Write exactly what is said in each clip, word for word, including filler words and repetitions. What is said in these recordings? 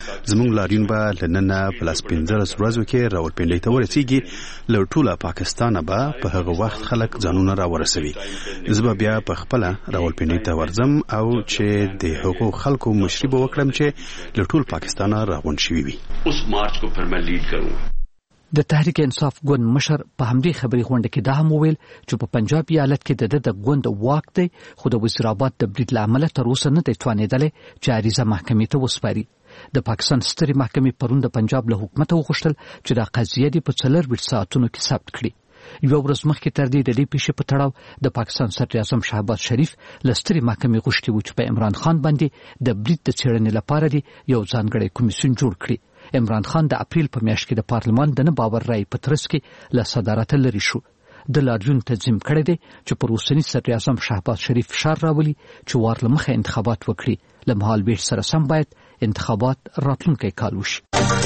زموږ لاریون به لننه پلاس پنځلس ورځو کې راولپنډۍ ته ورسیږي. له ټوله پاکستانه به په هغه وخت خلک ځانونه راورسوي. زه به بیا په خپله راولپنډۍ ته ورځم او چې د هغو خلکو مشري به وکړم چې له ټول پاکستانه راغونډ شوي وي. اوس مارچ کو پھر میں لیډ کروں. د تحریک انصاف ګوند مشر په همدې خبري غونډه کې دا هم وویل چې په پنجاب ایالت کې د د ګوند واک دی، خو د وزیر آباد د برید له امله تر اوسه نه دی توانېدلی چې عریضه محکمې ته وسپاري. د پاکستان سترې محکمې پرون د پنجاب له حکومته وغوښتل چې دا قضیه دې په څلرویشت ساعتونو کې ثبت کړي. یوه ورځ مخکې تر دې د دې پیښې په تړاو د پاکستان صدراعظم شهباز شریف له سترې محکمې غوښتي وو چې په عمران خان باندې د برید د څېړنې لپاره دې یو ځانګړی کمیسیون جوړ کړي. عمران خان د اپریل په میاشت کې د پارلمان د نه باور رایې په ترڅ کې له صدارته لرې شو. د لاریون تنظیم کړی دی چې پر اوسني صدراعظم شهباز شریف فشار راولي چې وار له مخه انتخابات وکړي. له مهال ویش سره سم باید انتخابات راتلونکی کال وشي.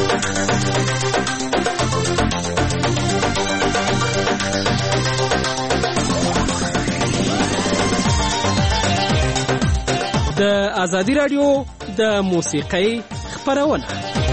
د ازادي رادیو د موسیقۍ خپرونه.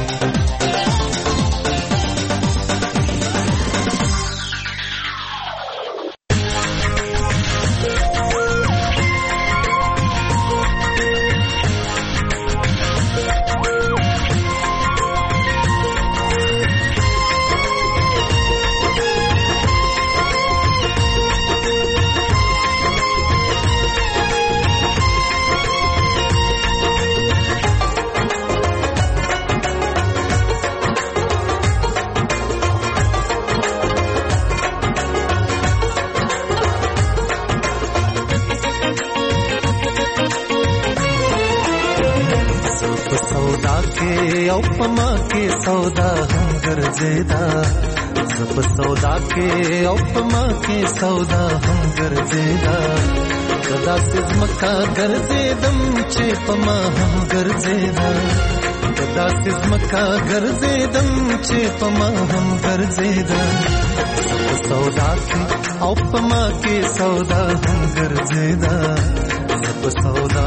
او پما کې سودا هم ګرځیدا زپ سودا کې او پما کې سودا هم ګرځیدا کدا سزمکا ګرځیدم چې پما هم ګرځیدا کدا سزمکا ګرځیدم چې پما هم ګرځیدا زپ سودا کې او پما کې سودا هم ګرځیدا زپ سودا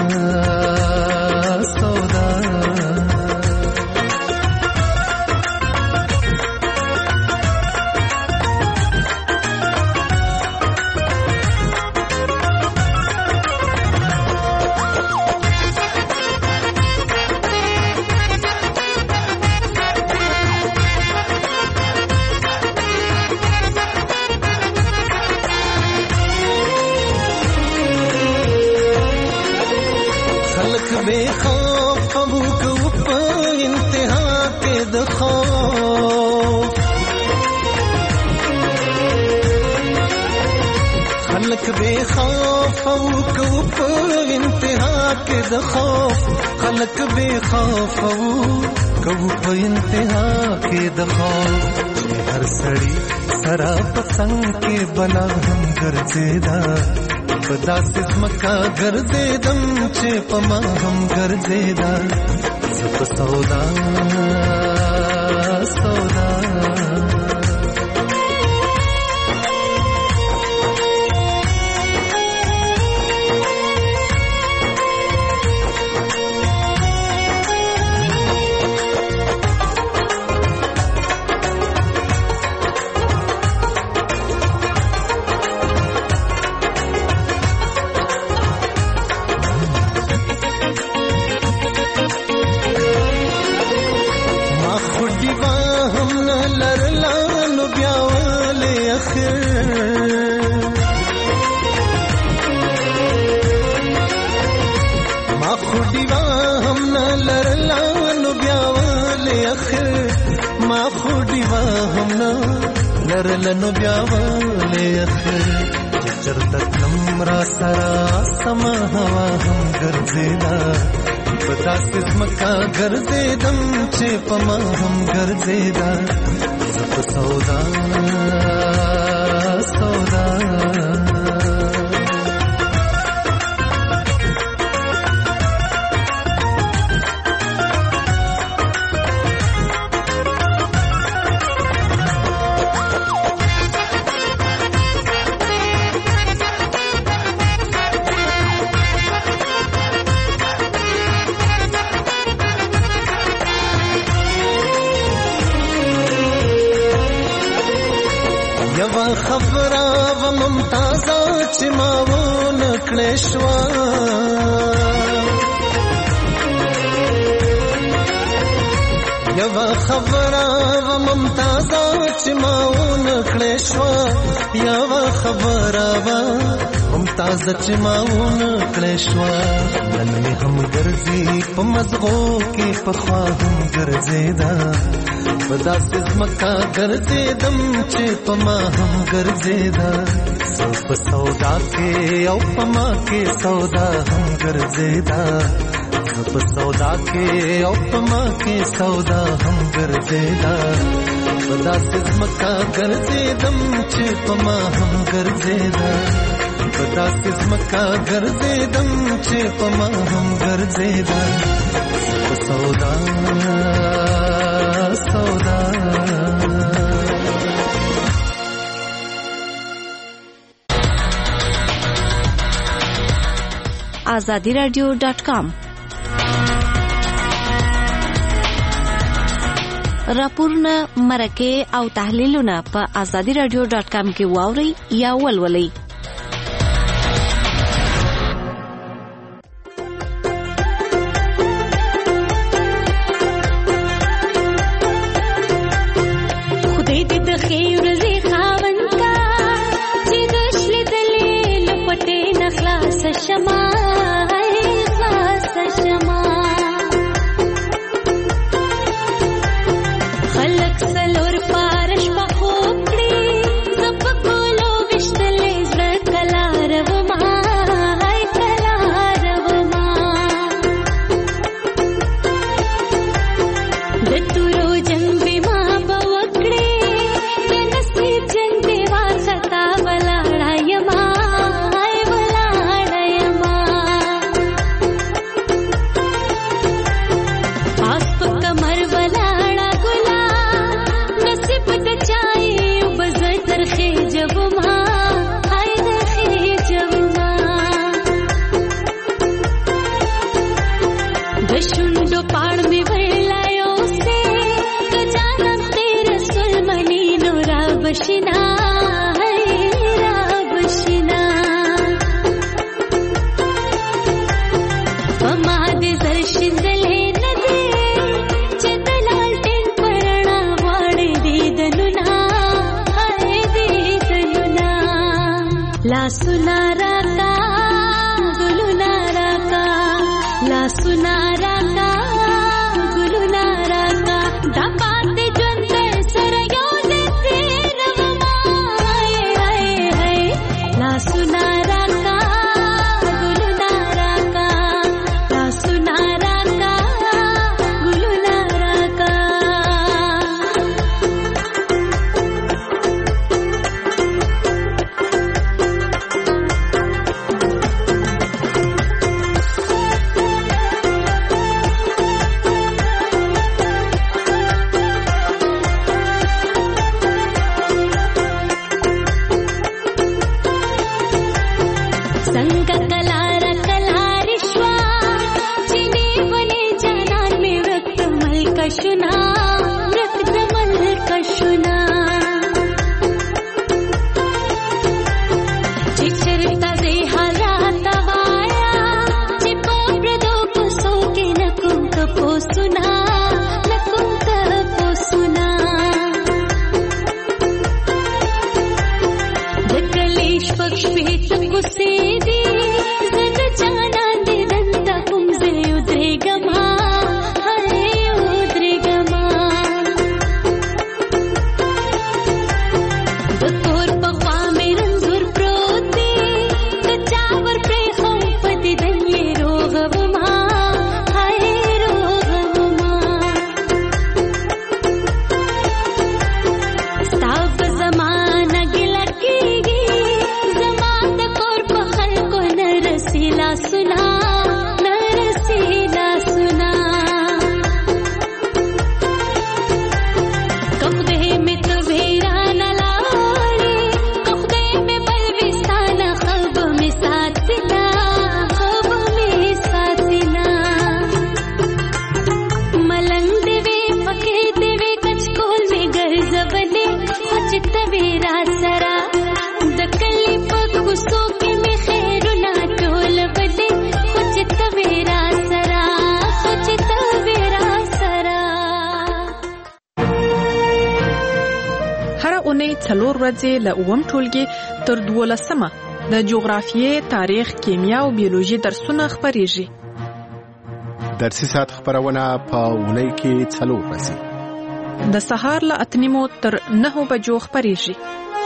سودا خلق بے خوف او کو په انتها کې د خوف خلق بے خوف او کو په انتها کې د خوف هر سړی سرا پسند کې بلا هم ګرځیدا پدا سزمکا ګرځیدم چې پما هم ګرځیدا زپ سودا سودا لرلنو بیاواله اخر چرته تمرا سرا سما هوا هم ګرځیدا پتا سزمکا ګرځیدم چې پما هم ګرځیدا زپ سودا سودا یوا خبره و ممتازه چې ما ونه کړې شوه یوا خبره و ممتازه چې ما ونه کړې شوه یوا خبره و ممتازه چې ما ونه کړې شوه نن مې هم ګرځي په مزغو کې پخوا هم ګرځېده په داسې ځمکه ګرځېدم چې په ما هم ګرځېده زه په سودا کې او په ما کې سودا هم ګرځېده زه په سودا کې او په ما کې سودا هم ګرځېده په داسې ځمکه ګرځېدم چې په ما هم ګرځېده په داسې ځمکه ګرځېدم چې په ما هم ګرځېده په سودا سودا آزادی رادیو ډاٹ کام راپورونه مرکه او تحلیلونه په آزادی رادیو ډاٹ کام کې واورئ یا ولولئ. Gama, اونۍ څلور ورځې له اووم ټولګي تر دولسمه د جغرافیې، تاریخ، کیمیا او بیولوژي درسونه خپریږي. درسي ساعت خبرونه په اونۍ کې څلور ورځې د سهار له اته نیمو تر نهو بجو خپریږي.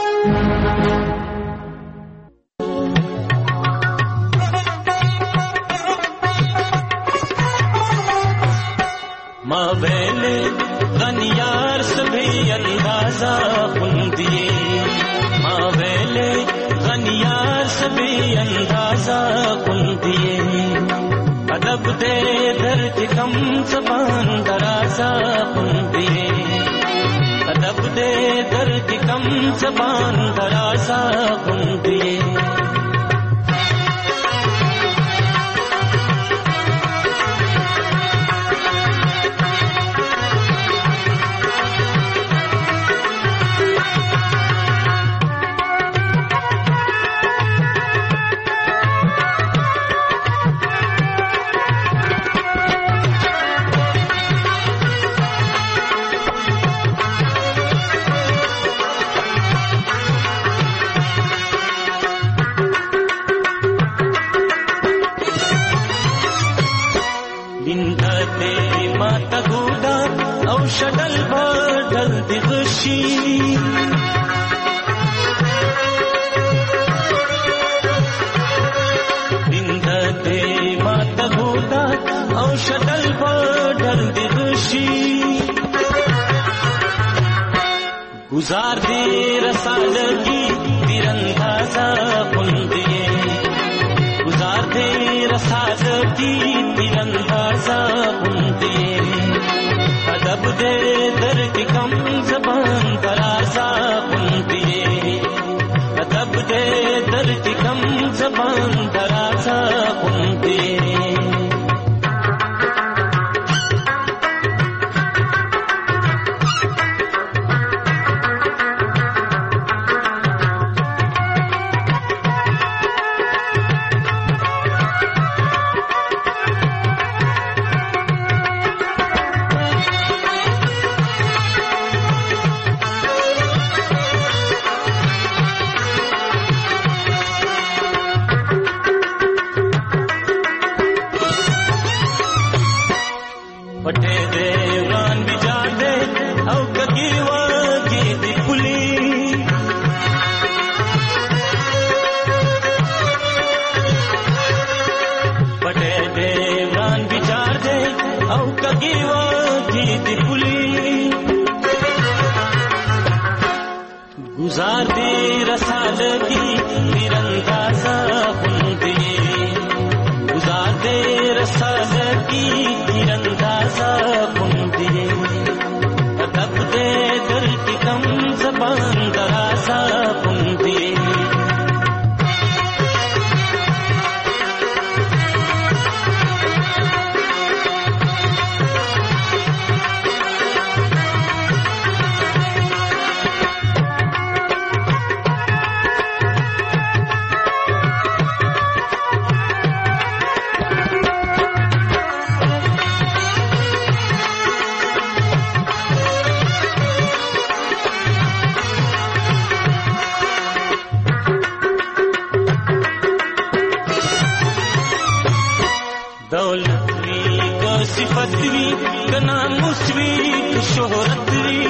ما ویلے غنیار سبھی اندازہ خوندیے، ما ویلے غنیار سبھی اندازہ خوندیے، ادب دے درد کم زبان درازہ خوندیے، ادب دے درد کم زبان درازہ خوندیے. شدل بدل دغشی بندت مات بودا او شدل بدل دغشی، گزار دے رسالگی تیراندازہ خوندیے، گزار دے رسالگی تیراندازہ خوندیے، ادب دے درد کم زبان درازہ خوندیے، ادب دے درد کم زبان درازہ خوندیے. گزار دے رسالگی تیراندازہ خوندیے، گزار دے رسالگی تیراندازہ خوندیے، ادب دے درد کم زبان درازہ خوندیے. دولت وی کو صفت وی کا ناموس وی کو شہرت وی،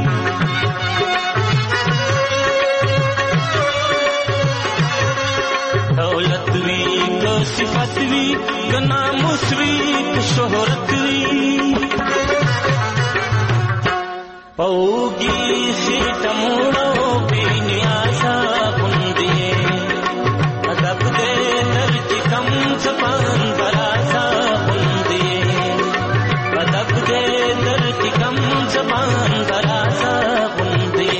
دولت وی کو صفت وی کا ناموس وی کو شہرت وی، پوگی خیٹ موڑو بے نیازہ خوندیے، ادب دے درد کم زبان درازہ خوندیے، ادب دے درد کم زبان درازہ خوندیے.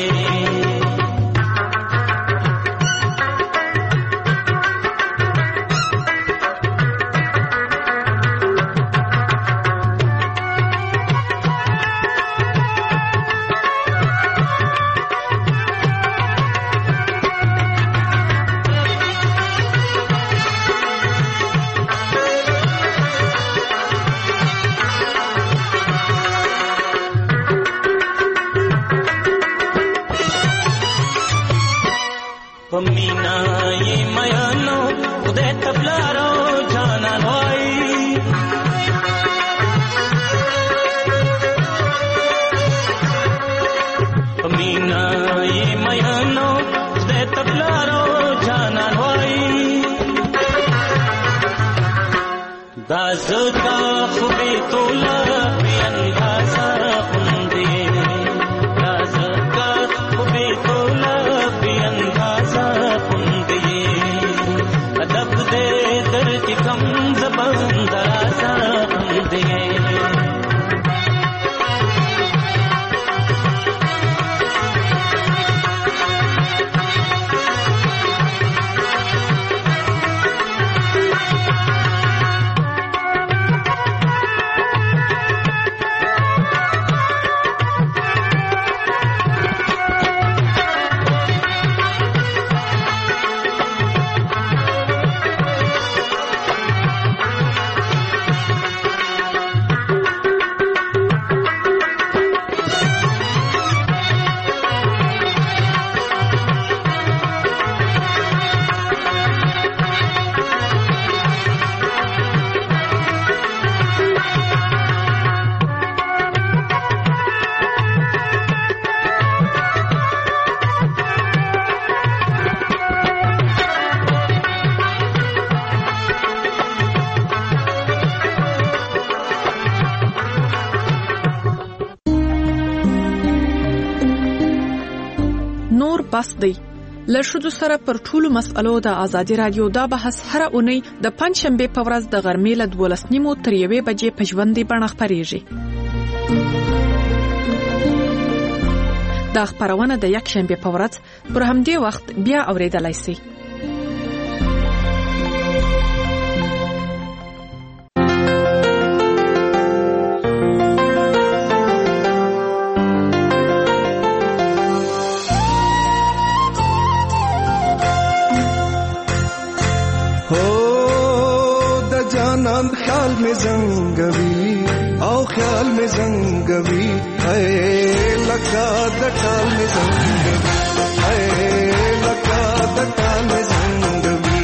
بس دی. له ښځو سره پر ټولو مسألو د ازادي رادیو دا بحث هره اونۍ د پنځشنبې په ورځ د غرمې له دولس نیمو تر یوې بجې په ژوندۍ بڼه خپرېږي. دا خپرونه د یکشنبې په ورځ پر همدې وخت بیا اورېدلای شئ. خیال میں زنگوی او خیال میں زنگوی اے لگا دٹال میں زنگوی اے لگا دٹال میں زنگوی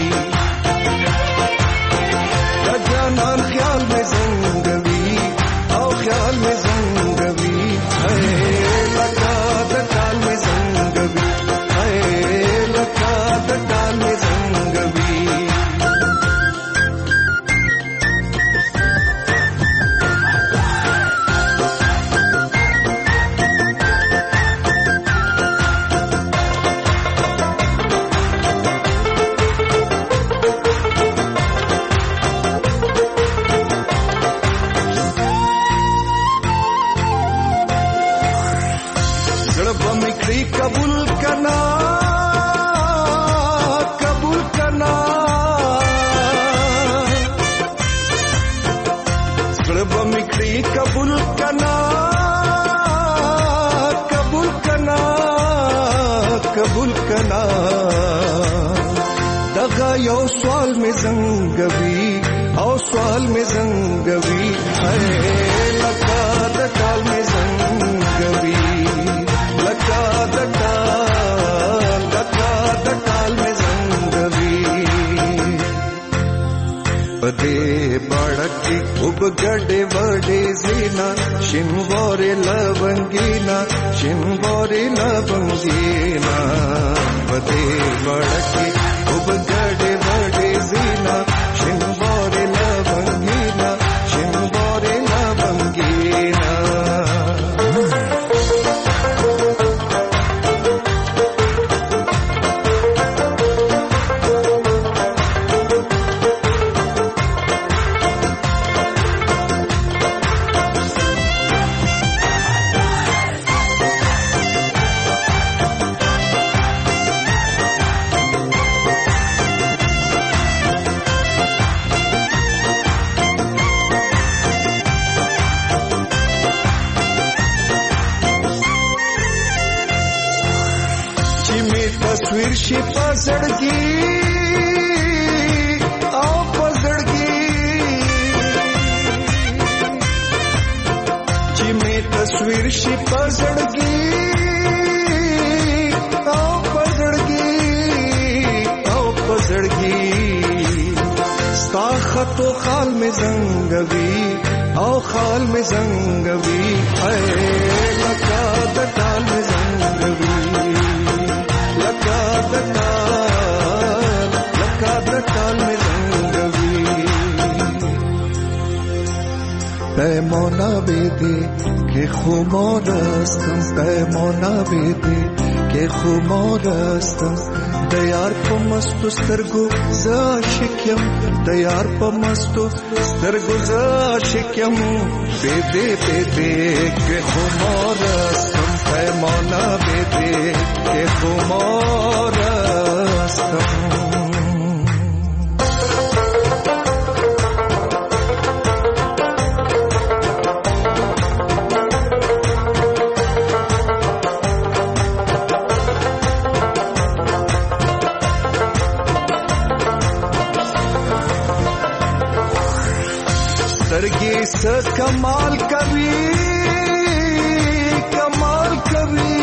جانان خیال میں زنگوی او خیال میں زنگوی اے لگا دٹال میں زنگوی اے لگا دٹال میں زنگوی कबूल करना कबूल करना सर्व मिखड़ी कबूल करना कबूल करना कबूल करना दगा यो सवाल में जंगवी और सवाल में जंगवी है लगा दटाल में जंगवी लगा दटाल लगा दटाल में जंगवी पदे बाड़की उब गडे वडे जीना शिंबोरे लवंगीना शिंबोरे लवंगीना पदे बाड़की उब गडे वडे जीना शिंबोरे लवंगीना शिंबोरे लवंगीना तस्वीर शी पसड़गी आओ पसड़गी जिमे तस्वीर शी पसड़गी आओ पसड़गी आओ पसड़गी साखतो खाल में जंगवी आओ खाल में जंगवी है लगा दटाल में जंगवी लगा दटाल लगा दटाल में जंगवी पैमाना बेदे के खुमारस्तम पैमाना बेदे के खुमारस्तम दयार په مستو سترګو زاشکم ديار په مستو سترګو زاشکم بيدې بيدې کې خمارستم پیمانه بيدې کې خمارستم सरगी से कमाल कभी कमाल कभी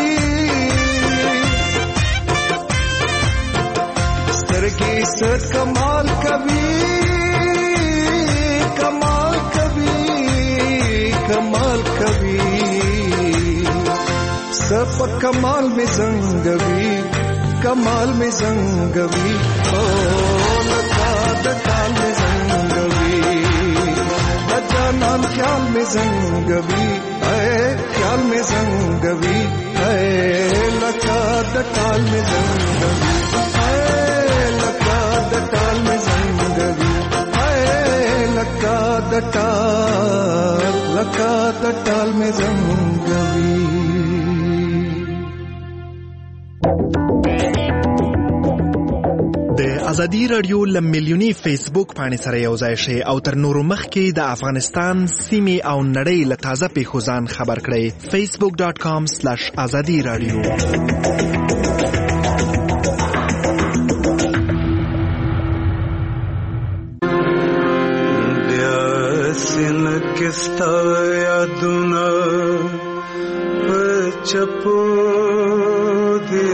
सरगी से कमाल कभी कमाल कभी कमाल कभी सब कमाल में जंगवी कमाल में जंगवी ओ लगा दटाल में जंगवी जानन ख्याल में जंगवी है ख्याल में जंगवी है लगा د ټال مې زنګوي لکه د ټال مې زنګوي لکه د ټال لکه د ټال مې زنګوي. د ازادي رادیو له میلیوني فیسبوک پاڼې سره یو ځای شئ او تر نورو مخکې د افغانستان سیمې او نړۍ له تازه پیښو ځان خبر کړئ. فیسبوک ډاٹ کام سلیش ازادي رادیو. بیا سینه کې ستا یادونه په چپو دي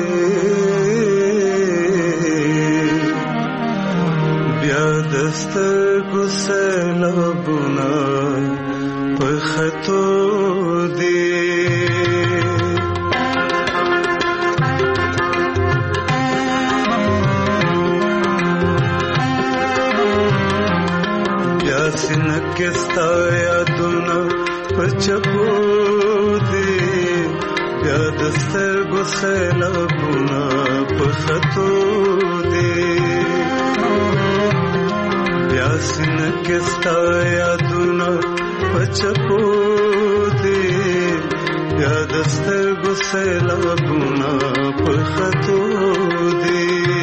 دسترګو سیلابونه په خطو دي بیا سینه کې ستا یادونه په چپو دي بیا دسترګو سیلابونه په خطو دي سینه کې ستا یادونه په چپو دي بیا د سترګو سیلابونه په خطو دي.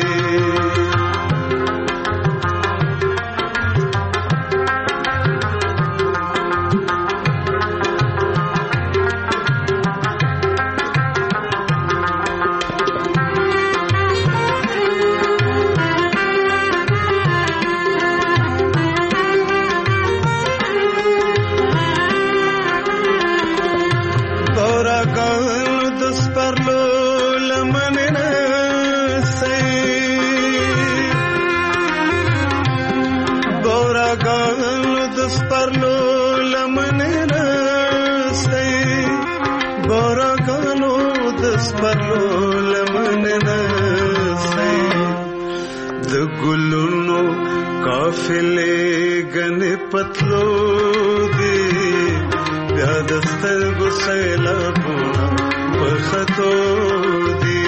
پتلو دی بیا د سترګو سیلابونه په خطو دی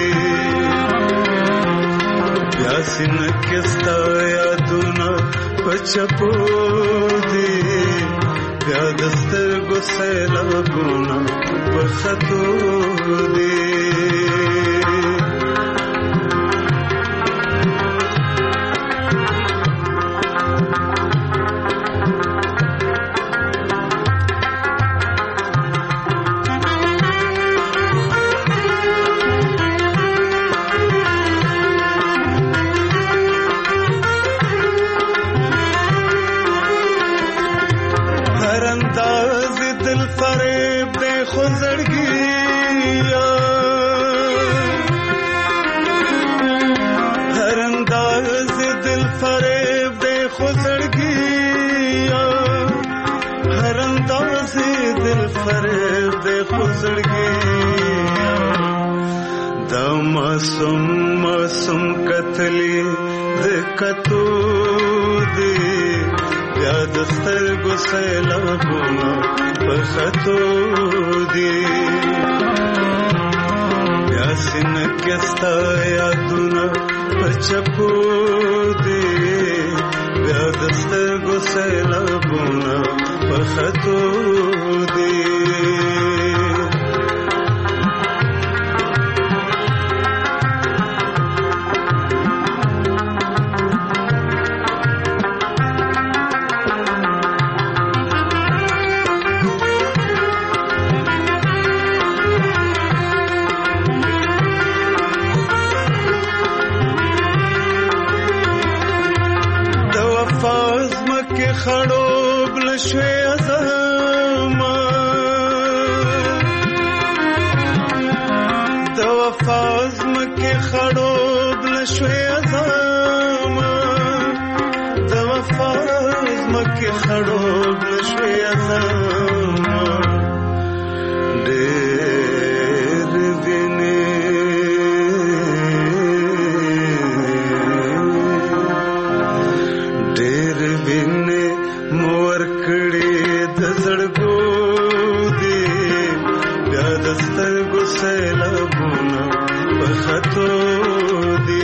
بیا سینه کې ستا یادونه په چپو دی بیا د سترګو سیلابونه په خطو دی. मासूम मासूम कतली कतो दे याद स्तरगो सैलाबोना पखतो दे यासिन केस्ता यादुना पचपो दे याद स्तरगो सैलाबोना पखतो दे. خړوب لشوي ازما د وفاز مکه خړوب لشوي ازما د وفاز مکه خړوب لشوي ازما ډېر ویني ډېر ویني مور کړي د زړګو دی بیا د سترګو سیلابونه په خطو دی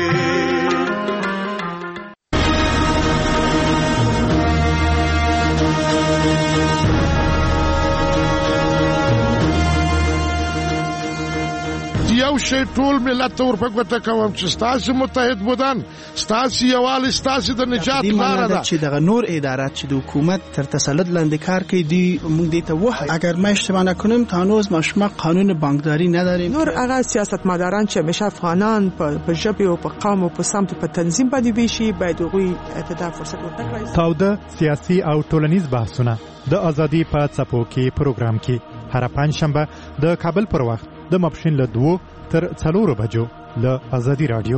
یو شی ټول ملت ته ورپګوته کوم چې ستاسو متحد بودن ستاسو یووالی ستاسو د نجات لاره ده چې دغه نور ادارات چې د حکومت تر تسلط لاندې کار کوي دی موږ دې ته وایي اگر ما اشتباه نکنم تا هنوز ما شما قانون بانکداری نداریم. نور هغه سیاستمداران چې همیشه افغانان په ژبه او په قوم او په سمت په تنظیم باندې ویشي باید هغوی ته فرصت ورکړي. تاوده سیاسي او ټولنیز بحثونه د ازادي په څپو کې پروګرام کې هر پنځشنبه د کابل پر وخت د ماپښین له دوو تر څلورو بجو له ازادي رادیو.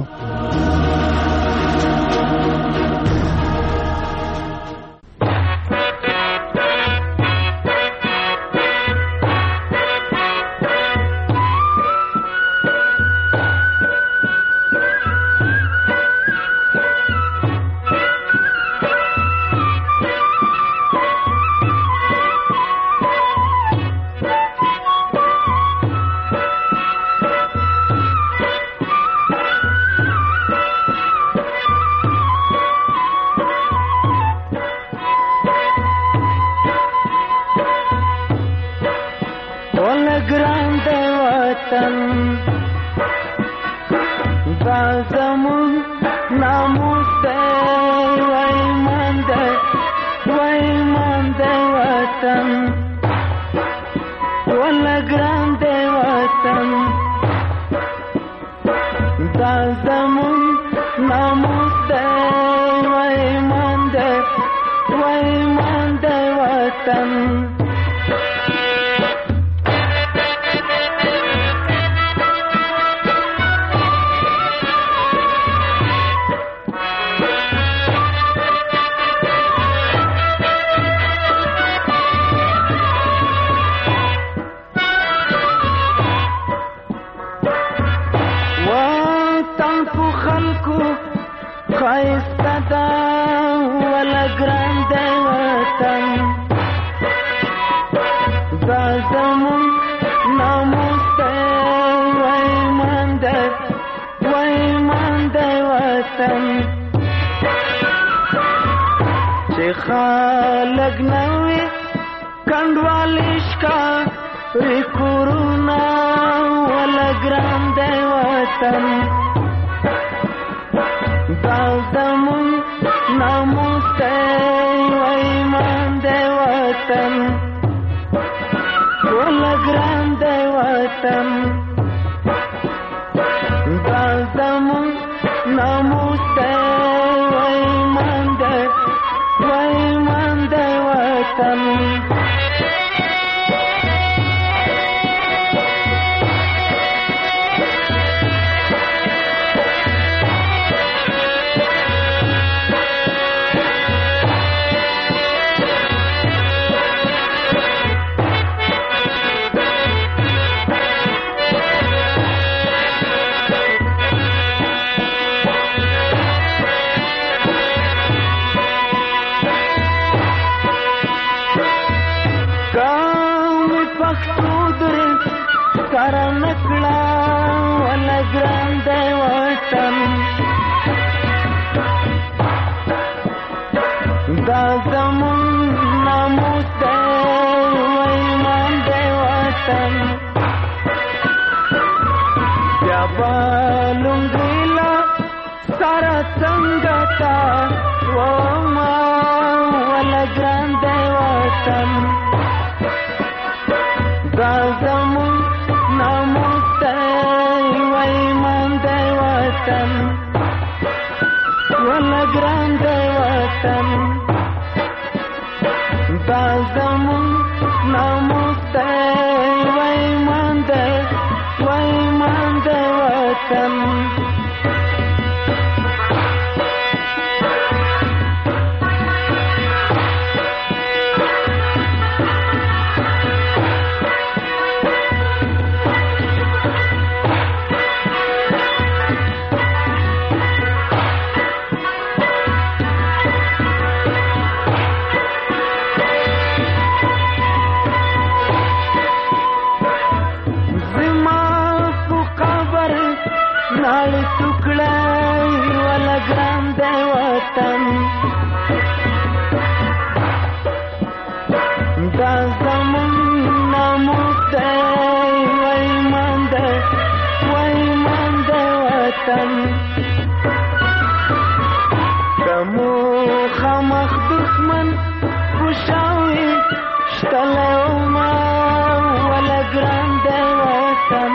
غاړې ټوکړی ولا ګران دی وطن دا زمون ناموس دی وای ایمان دی وای ایمان دی وطن دمو خمخ دښمن خوشاوي شتلی وما ولا ګران دی وطن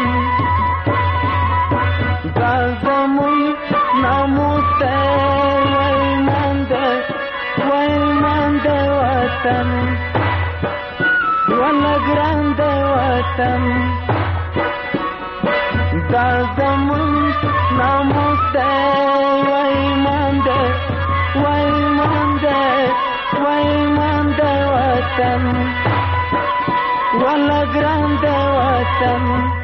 دا زمون ناموس دی وای ایمان دی وای ایمان دی وطن ولا ګران دی وطن دا زمون ناموس دی وای ایمان دی وای ایمان دی وای ایمان دی وطن ولا ګران دی وطن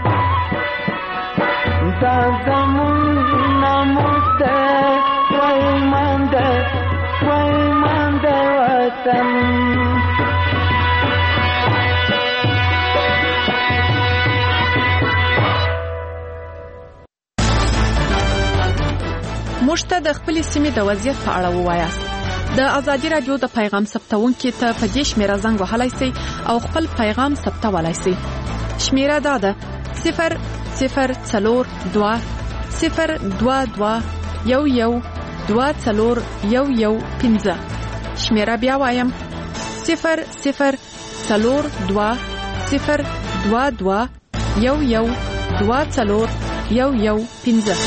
دا زمون ناموس دی وای ایمان دی وای ایمان دی وطن موږ ته د خپل سیمې د وضعیت په اړه ووایاست. د ازادي رادیو د پیغام ثبتونکو ته په دې شمیره زنګ وهلای شئ او خپل پیغام ثبتولای شئ. شمیره دا ده صفر صفر څلور دوه صفر دوه دوه یو یو دوه څلور یو یو پنځه. شمیره بیا وایم صفر صفر څلور دوه صفر دوه دوه یو یو دوه څلور یو یو پنځه.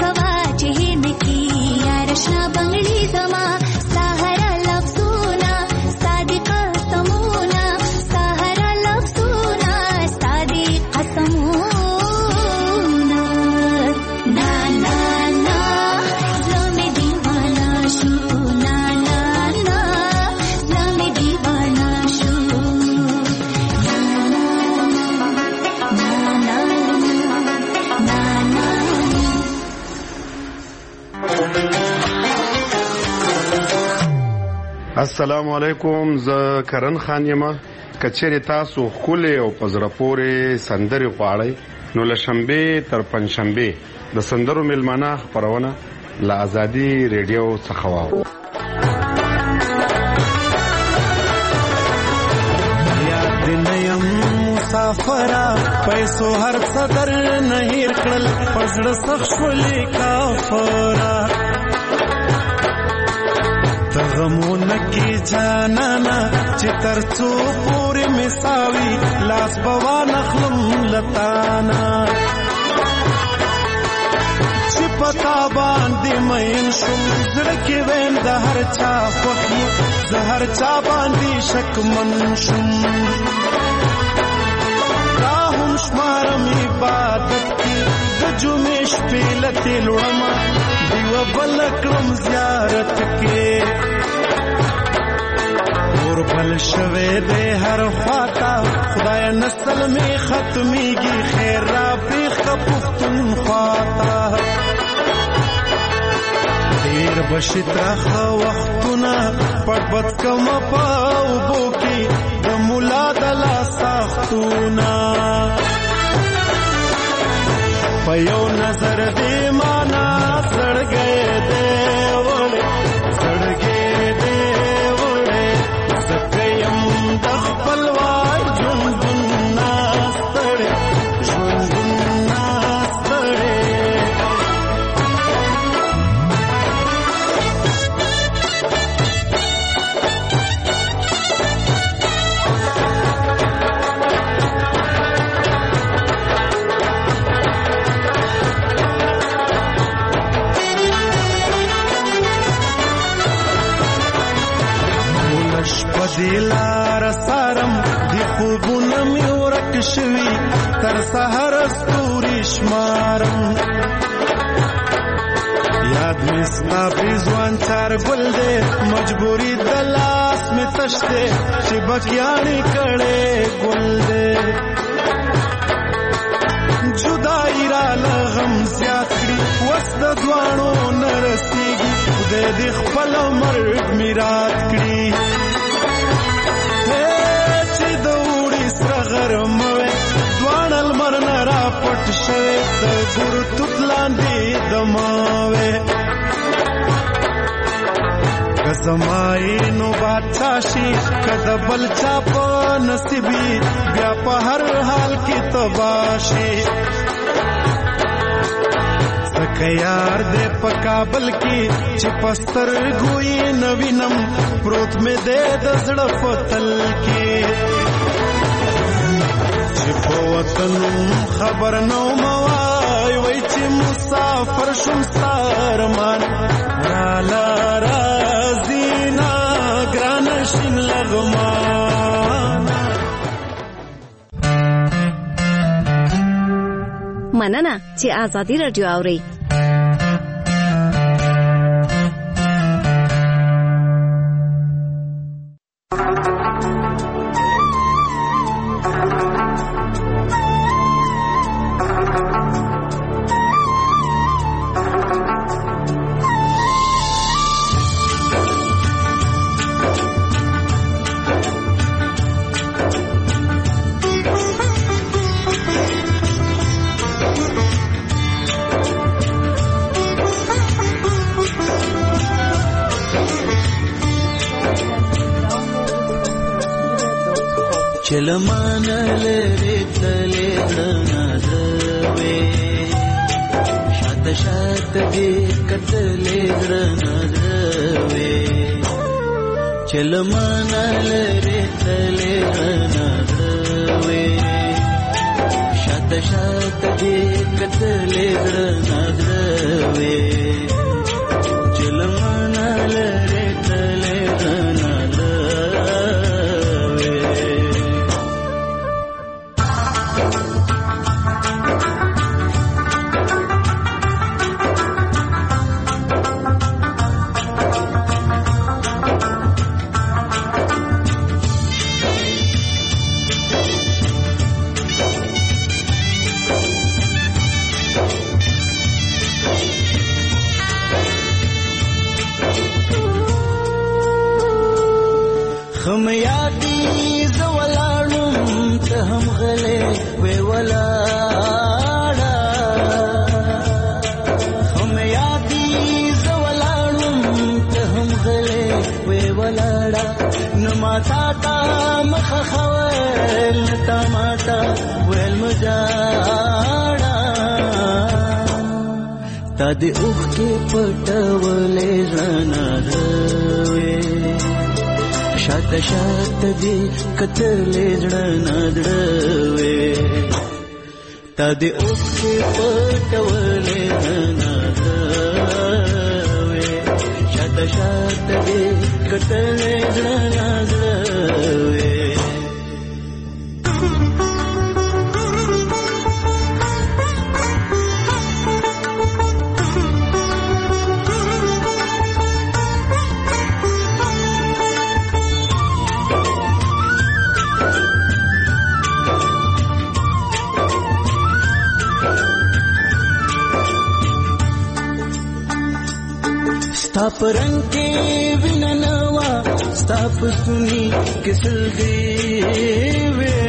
बंगड़ी जमा सहारा लफ्जोना السلام علیکم. زه کرن خان یم. کچېرې تاسو خولې او پزره پورې سندرې غواړئ نو له شنبې تر پنجشنبې د سندرو میلمانه خپرونه له ازادي ریډیو څخه واورئ. یاد نیم مسافره پیسو هر صدر نه هیر کړل پزړه سخت شولې کافره تغمونه کی جانانا چې ترڅو پورې مساوي لاس بوا نخلم لتانا چې پتا باندې مین شم زړه کې وین د هر چا خوښي زهر چا باندې شک من شم راهم شمارم عبادت کی د جمعې شپې لته لوړما دیو بل کړم زیارت کې اور بل شوه دې هر خواتا خدای نسل می ختميږي خیر را پیخ پختون خواتا ډیر بشترخ وختونه پټ پټ کم پاو بوکي د مولا د لا سختونه په یو نظر دې معنا سړګې دې وړې سړګې دې وړې زکیم د خپل وای ژوند ناستړې ژوند ناستړې دیلار سارم دی خوبونه می ورک شوی تر سحر ستوري شمارم یاد می ستا بریزوان چار گل دے مجبوری دلاس می تشتے چی بکیانی کڑے گل دے جدائی را لغم زیاد کری وست دوانو نرسیگی خدای دی خپل مرگ میرات کری غرموي دوان المر نرا پټ شوي د ګور توتلاندې دماوي کزمای نو بادشاہي کده بل چا په نصیبي بیا په هر حال کې تباشي سکه یار دې په کابل کې چې پستر ګوي نوینم پروت مې دې د زړه فتل کې په وطن خبر نو موای وای چې مسافر شم سارمان را لا رازینا ګرانشین لغمان. مننه چې آزادي رادیو اوري. چلمان لري تلې غنادوي شات شات دې کتلې غنادوي چلمان لري تلې غنادوي شات شات دې کتلې غنادوي چلمان لري تلې غنادوي خم یادی زولاړم ته هم غلې وې ولاړه خم یادی زولاړم ته هم غلې وې ولاړه نما تا تا مخ خوال تا ماتا ویل مجاړه تا دې اوخ کې پټولې ځانا دوي شات شات دې کتلې ځړنا دړوي تا دې اوخ کې پټولې ځانا دوي شات شات دې کتلې ځړنا دړوي ستا پرنګ کې وینا نوا ستا پسونی کسل دی وې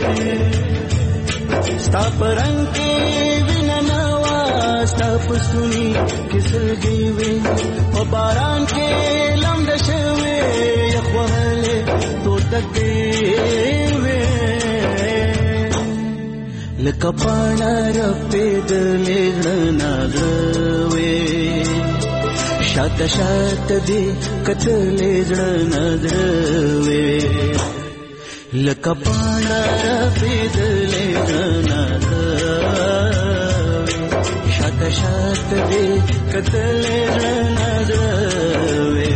ستا پرنګ کې وینا نوا ستا پسونی کسل دی وې په باران کې لمد شوي یخوالې تو تکې وې لکه پاڼه رپې دلې نه غوي شات شات دی کتلې ځړنا دړوي لکه پاڼه رپېدلې ځړنا دړوي شات شات دی کتلې ځړنا دړوي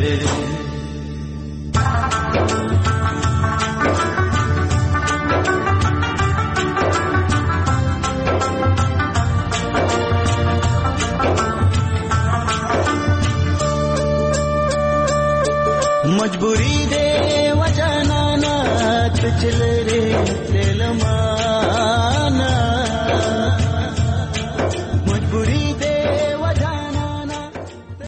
मजबूरी दे वजनाना चल रे तेलमाना